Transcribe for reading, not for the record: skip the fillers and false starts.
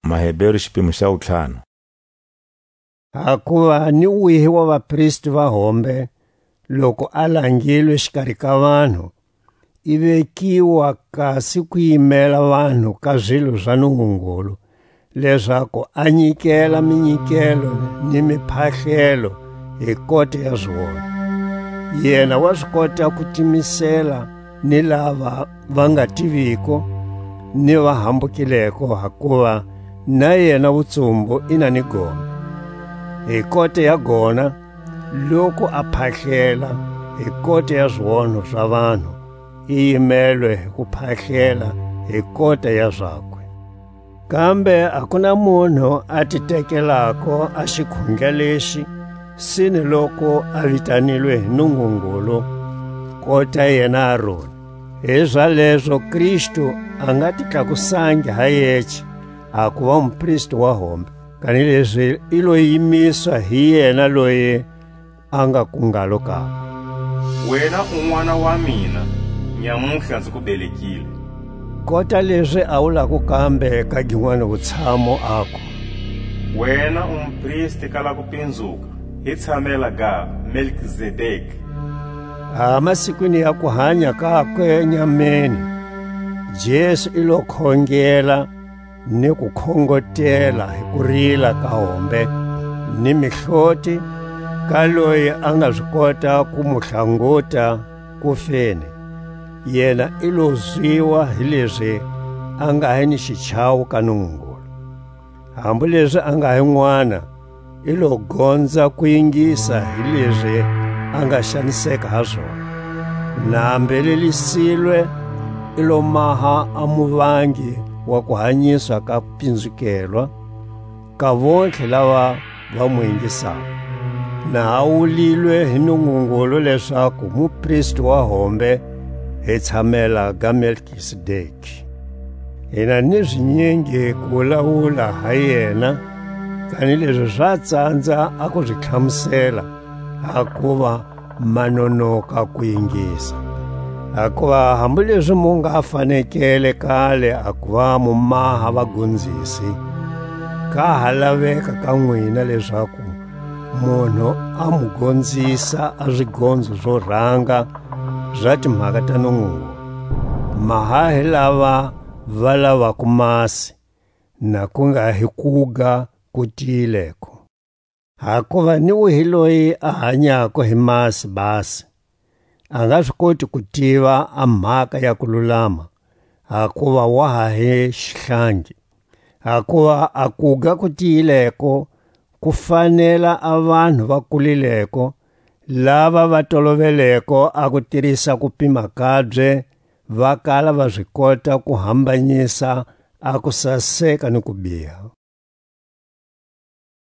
Maheberi xipimo xa 5. Hakuva ni wihi wa vapristi va hombe loko alangilwe xikarhi ka vanhu i vekiwa kasi ku yimela vanhu ka zwilo swa Nungungulu leswaku a nyikela minyikelo ni miphahlelo hi kota ya swona. Yena wa swi kota ku timisela ni lava va nga tiviko ni va hambukileko, hakuva na yena vutsumbu ina ni gome. Hi kota ya gona loko a phahlela hi kota ya swona swa vanhu i yimelwe hi ku phahlela hi kota ya swakwe. Kambe a ku na munhu a ti tekelako a xikhundla lexi sini loko a vitanilwe hi Nungungulu kota yena Aroni. Hi swaleswo Kristu a nga ti tlakusangi ha yeche a ku va mupristi wa hombe, kanileswi i lo yimiswa hi yena loyi a nga kungalo kabo. Wena un'wana wa mina, nyamuhla ndzi ku belekile. Kota leswi a wu laku kambe ka gin'wana vutshamo ako. Wena umpristi kala ku pindzuka hi tshamela ga Melkizedeki. Masikwini ya ku hanya kakwe nyameni, Jesu i lo khongela ni ku khongotela hi ku rila ka hombe ni mihloti ka loyi a nga swi kota ku mu hlanguta ku feni. Yena i lo zwiwa hi leswi a nga hi ni xichawu ka Nungungulu. Hambu leswi a nga hi n'wana i lo gondza ku yingisa hi leswi a nga xaniseka ha swona. Na hambelelisile i lo maha a muvangi wa ku hanyiswa ka kupindzukelwa ka vontlhe lava va mu yingisaka. Na hawulilwe hi Nungungulu leswaku mupristi wa hombe hi tshamela ga Melkizedeki. Hina ni swinyingi ku vulavula ha yena, kanileswi swa tsandza a ku swi hlamusela hakuva manonoka ku yingisa. Hakuva hambu leswi mu nga fanekele kale a ku va mu maha vagondzisi, ka ha laveka ka n'wina leswaku munhu a mu gondzisa a swigondzo swo rhanga swa timhaka ta Nungungulu. Mahahi lava va lavaku masi na ku nga hi kuga ku tiyileko. Hakuva ni wihi loyi a hanyako hi masi basi a nga swi koti ku tiva a mhaka ya ku lulama, hakuva wa ha hi xihlangi. Hakuva a kuga ku tiyileko ku fanela a vanhu va kulileko lava va toloveleko a ku tirhisa ku pima kabye, va kala va swi kota ku hambanyisa a ku saseka ni ku biha.